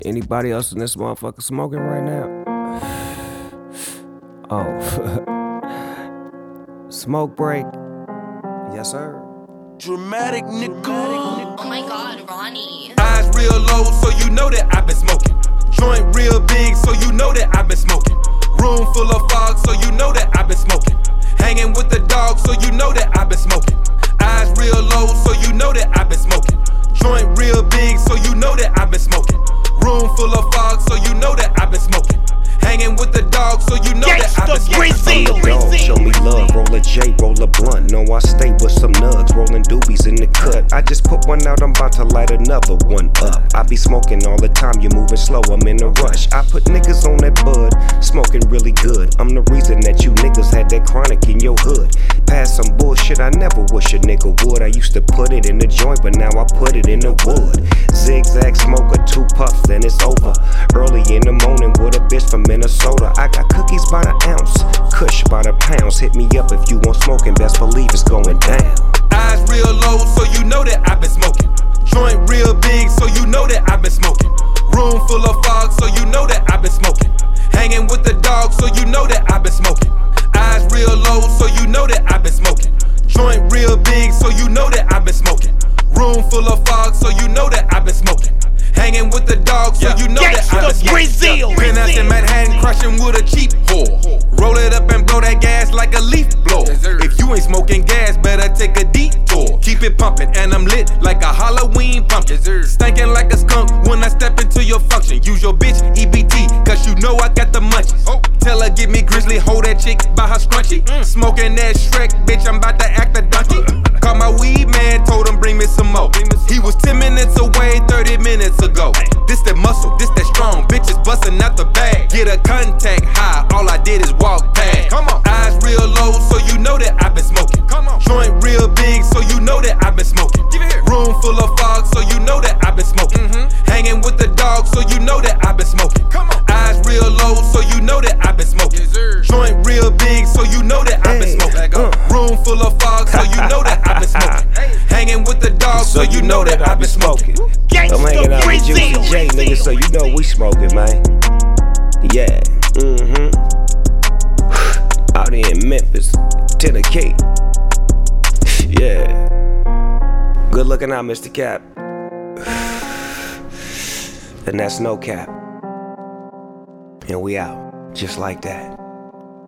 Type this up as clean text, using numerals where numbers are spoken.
Anybody else in this motherfucker smoking right now? Oh. Smoke break. Yes, sir. Dramatic nigga. Oh my god, Ronnie. Eyes real low, so you know that I've been smoking. Joint real big, so you know that I've been smoking. Room full of fog, so you know that I've been smoking. Hanging with the dog, so you know that I've been smoking. Eyes real low, so you know that I've been smoking. Joint real big, so you know that I've been smoking. Room full of fog, so you know that I've been smoking. Hanging with the dog, so you know that I've been smoking. Dog, show me love, roll a J, roll a blunt. Know I stay with some nugs, rolling doobies in the cut. I just put one out, I'm about to light another one up. I be smoking all the time, you moving slow, I'm in a rush. I put niggas on that bud, smoking really good. I'm the reason that you niggas had that chronic in your hood. Past some bullshit I never wish a nigga would. I used to put it in the joint, but now I put it in the wood. Zigzag smoker, 2 puffs, then it's over. Early in the morning with a bitch from Minnesota. I got cookies by the ounce, kush by the pounds. Hit me up if you want smoking, best believe it's going down. Eyes real low, so you know that I've been smoking. Joint real big, so you know that I've been smoking. Room full of fog, so you know that I've been smoking. Hanging with the dog, so you know that I've been smoking. Eyes real low, so you know that I've been smoking. Joint real big, so you know that I've been smoking. Room full of fog, so you know that I've been smoking. Hanging with the dog, so you know that I've been smoking. Penthouse in Manhattan, crushing with a cheap whore. Roll it up and blow that gas like a leaf blower. If you ain't smoking gas, better take a detour. Keep it pumping, and I'm lit like a Halloween pumpkin. Stankin' like a skunk when I step into your function. Use your bitch EBT, cause you know I got the munchies. Tell her give me grizzly, hold that chick by her scrunchy. Smoking that Shrek, bitch, I'm about to act a donkey. Call my weed man, told him bring me some more. He was 10 minutes away, 30 minutes ago. This that muscle, this that strong, bitches bustin' out the bag. Get a contact high, all I did is walk past. Come on. Eyes real low, so you know that I've been smoking. Come on. Joint real big, so you know that I've been smoking. Room full of fog, so you know that I've been smoking. Hanging with the dog, so you know that I've been smoking. Come on. Eyes real low, so you know that I've been smoking. Joint real big, so you know that I've been smoking. Room full of fog, so you know that I've been smoking. Hanging with the dog, so you know that I've been smoking. I'm hanging out with Juicy J, nigga, so you know we smoking, man. Yeah, out here in Memphis, Tennessee. Yeah. Good looking out, Mr. Cap. And that's no cap. And we out, just like that.